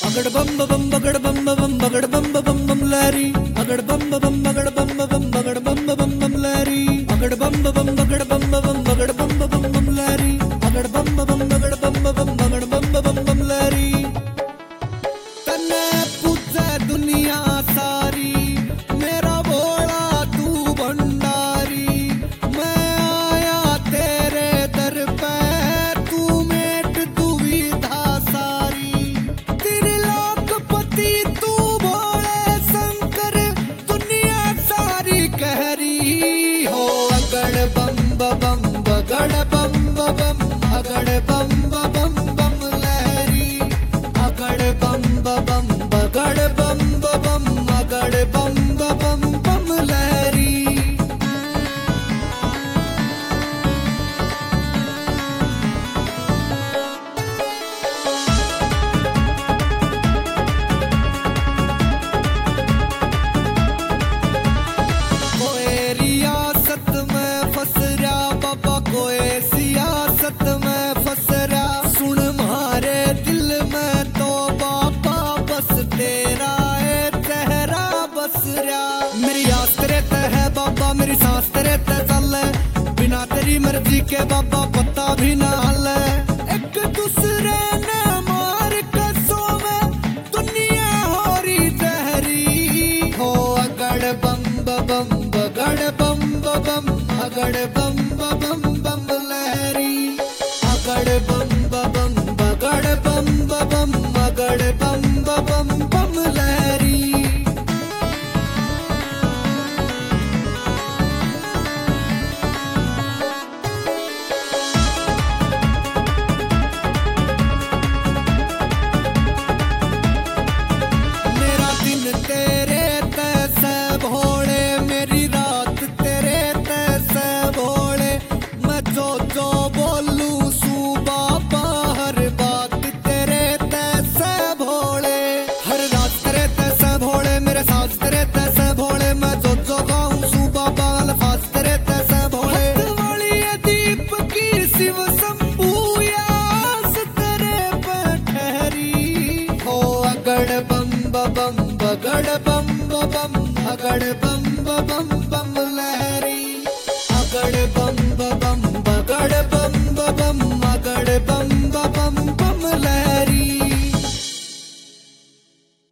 अगड़ बम बम बगड़ बम बम बगड़ बम बम बम लहरी अगड़ बम बम बगड़ बम बम बगड़ बम बम बम लहरी अगड़ बम बम बगड़ बम बम बगड़ बम बम बम लहरी अगड़ बम बम बगड़ बम बम बगड़ बम बम बम लहरी तन्ने पूछे दुनिया सारी मेरा भोला तू भंडारी मैं आया तेरे दर पे तू मेट दुविधा सारी त्रिलोकपति तू भोले शंकर दुनिया सारी कहरी हो अगड़ बम बम बगड़ बम बम अगड़ बम बम बम लहरी अगड़ बम बम बगड़ बम बम अगड़ बम बम बम लहरी कोई रियासत में फंस रहा बाबा कोई सियासत में फंस रहा सुन मारे दिल में तो बाबा बस तेरा है चेहरा बस रहा मेरी आस तेरे ते है बाबा मेरी सांस तेरे ते चल बिना तेरी मर्जी के बाबा पता भी ना हल एक दूसरे ने मार कसों में दुनिया हो रही जहरी हो अगड़ बम बम बगड़ बम बम अगड़ बम बम बम लहरी अगड़ बम बम बगड़ बम बम अगड़ बम बम बम लहरी मेरा दिन तेरे तैसे भोले मेरी रात तेरे तैसे भोले मैं जो बोलू सुबह हर बात तेरे तैसे भोले हर रात तेरे तैसे भोले मेरे साथ तेरे तैसे भोले मैं जो गाऊं सुबह अल्फाज तेरे तैसे भोले वाली दीप की शिव शंभू यास तेरे पे ठहरी हो अगड़ बम बम बगड़ बम बम अगड़ बम बम बम लहरी अगड़ बम बम बगड़ बम बम अगड़ बम